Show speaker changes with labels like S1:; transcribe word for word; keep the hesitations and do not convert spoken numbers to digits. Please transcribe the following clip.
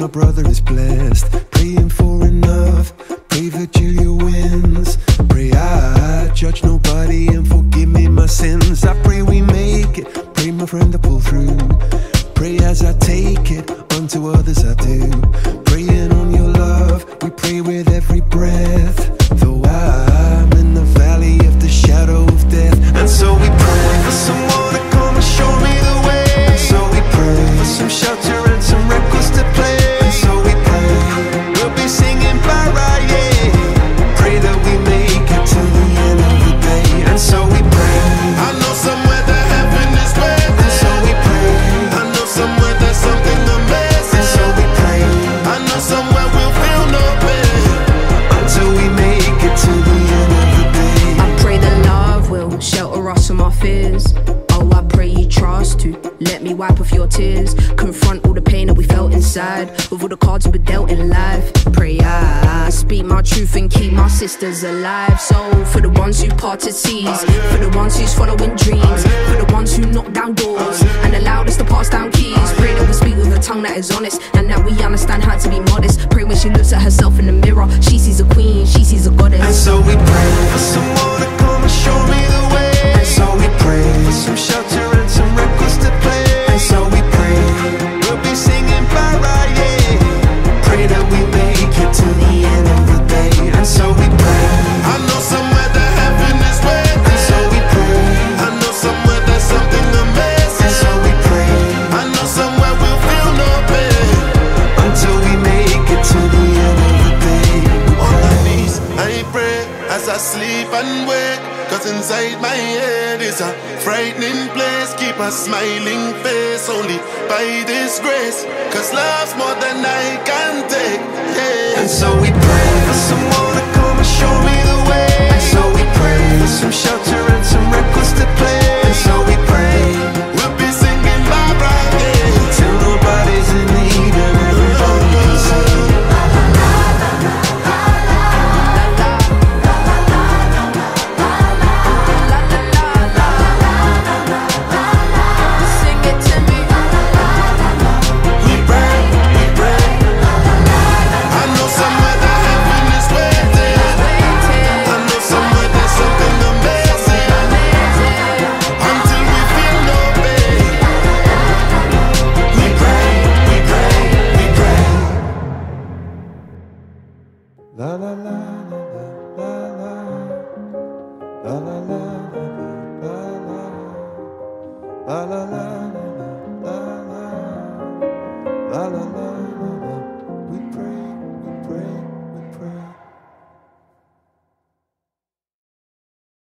S1: my brother is blessed. Praying for enough, pray Virgilia wins. Pray I judge nobody and forgive me my sins. I pray we make it, pray my friend to pull through. Pray as I take it, unto others I do. Praying on your love, we pray with every breath. Though I'm in the valley of the shadow of death. And so we pray for someone to come and show me the way. And so we pray for some shelter and some records to play. And so we pray, we'll be singing para, yeah. Pray that we make it to the end of the day. And so we pray,
S2: I know somewhere that heaven is waiting.
S1: and so we pray,
S2: I know somewhere there's something amazing.
S1: and so we pray,
S2: I know somewhere we'll feel no pain
S1: until we make it to the end of the day.
S3: I pray that love will shelter us from our fears. Oh, I pray you trust to let me wipe off your tears. Confront all the pain that we felt inside, with all the cards we dealt in life. Pray I speak my truth and keep my sisters alive. So for the ones who parted seas, for the ones who's following dreams, for the ones who knock down doors and allowed us to pass down keys. Pray that we speak with a tongue that is honest, and that we understand how to be modest. Pray when she looks at herself in the mirror, she sees a queen, she sees a goddess.
S1: And so we pray for someone to come and show me the way. And so we pray for some shelter and some records to play. And so we pray, we'll be singing para, yeah. Pray that we make it to the end of the day. And so we pray,
S2: I know somewhere that heaven is waiting.
S1: and so we pray,
S2: I know somewhere there's something amazing.
S1: and so we pray,
S2: I know somewhere we'll feel no pain
S1: until we make it to the end of the day.
S2: on my knees I pray as I sleep and wake. Cause inside my head is a frightening place. Keep a smiling face only by this grace. Cause love's more than I can take, yeah.
S1: And so we pray for someone to come and show me the way. And so we pray for some shelter and some records to play. And so we pray,
S2: We'll be singing Barbara, yeah.
S1: till nobody's in need and everybody can sing.
S3: Sing it to me.
S1: We pray, we pray,
S2: I know somewhere that heaven is waiting. I know somewhere there's something amazing. Until we feel no pain.
S1: we pray, we pray, we pray. La la la la la la la la la la la la la la la la.